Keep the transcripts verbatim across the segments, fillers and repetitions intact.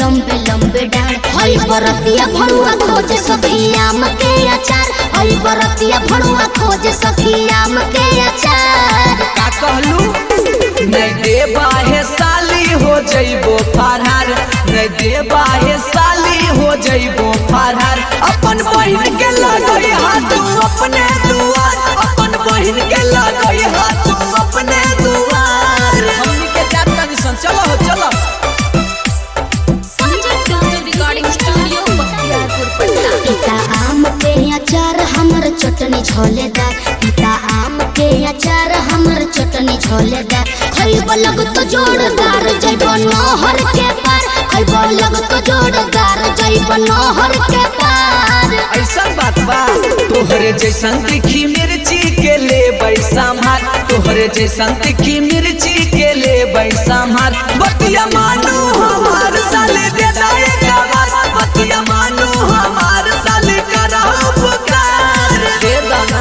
लंबे लंबे डाल हई बरतिया भरुआ खोज सखी आम के अचार हई बरतिया भरुआ खोज सखी आम के अचार का कहलू नहीं देबा हे साली हो जइबो फरहार नहीं देबा हे साली हो जइबो फरहार अपन बहिन के लगई हाथ अपने दुआर अपन बहिन के लगई हाथ अपने दुआर हमनी के जात कंडीशन चलो हो चलो पिता आम के अचार हमर चटनी झोलेदार पिता आम के अचार हमर चटनी झोलेदार खइब लग तो जोरदार जइब नहर के पार खइब लग तो जोरदार जइब नहर के पार ऐसा बात बा तोहरे जैसन तीखी मिर्ची के ले बैसा मार तोहरे जैसन तीखी मिर्ची के ले बैसा मार बतिया मानू हमार साले दे दाए का बात बतिया मानू हमार साले करा पुकार दे दाना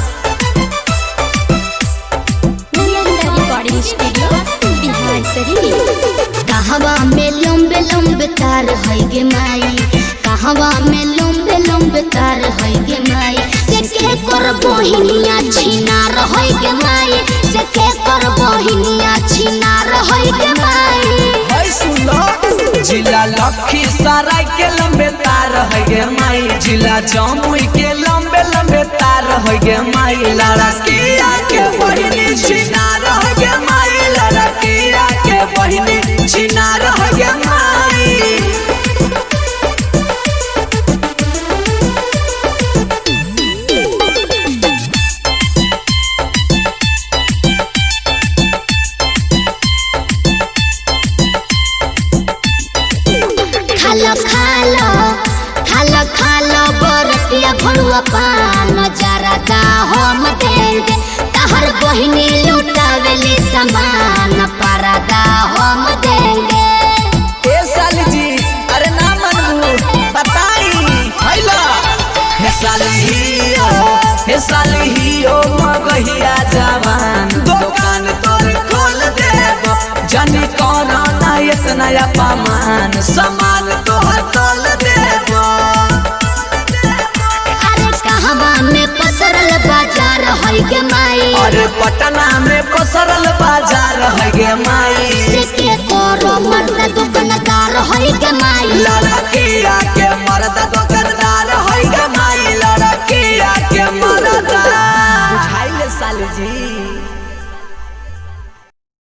कहवा में लंबे लंबे तार है गे माई कहवा में लंबे लंबे तार है गे माई से के कर बहिनिया छिनार है गे माई से के कर बहिनिया छिनार है गे माई है सुनो जिला लखीसराय के लंबे तार है गे माई जिला जमुई के लंबे लंबे तार है गे माई लड़किया के बहिनी छिनार है गे माई लड़किया के बहिनी छिनार है गे माई खालो खालो खालो खालो बरतिया भरुआ पान जरा दा हम देंगे तहर बहिनी लुटावेली सामान परदा हम देंगे ए साली जी अरे ना मनू बताई हैला हे साली हियो हे साली हियो मगहिया जवान दुकान तोर खोल देबो जानी कौन ना इतना अपमान सामान तोहर तोल देबो अरे कहवा में पसरल बाजार है गे माई अरे पटना में पसरल बाजार है गे माई से के करो मर्द दुकानदार है गे माई